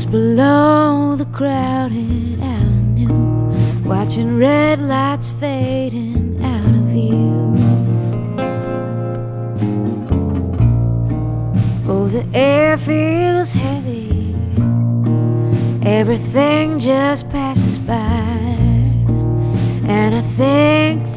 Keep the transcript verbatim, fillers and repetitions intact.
just below the crowded avenue, watching red lights fading out of view. Oh, the air feels heavy, everything just passes by, and I think